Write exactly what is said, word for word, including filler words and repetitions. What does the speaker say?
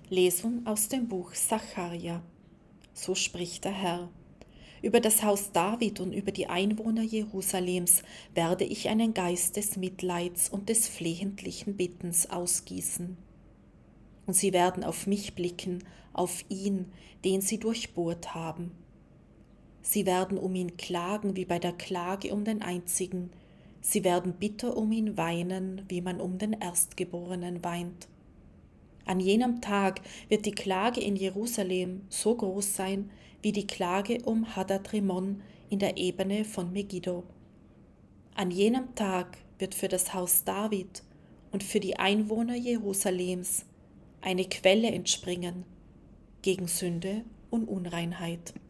Lesung aus dem Buch Sacharja. So spricht der Herr: Über das Haus David und über die Einwohner Jerusalems werde ich einen Geist des Mitleids und des flehentlichen Bittens ausgießen. Und sie werden auf mich blicken, auf ihn, den sie durchbohrt haben. Sie werden um ihn klagen wie bei der Klage um den Einzigen. Sie werden bitter um ihn weinen, wie man um den Erstgeborenen weint. An jenem Tag wird die Klage in Jerusalem so groß sein, wie die Klage um Hadad-Rimon in der Ebene von Megiddo. An jenem Tag wird für das Haus David und für die Einwohner Jerusalems eine Quelle entspringen gegen Sünde und Unreinheit.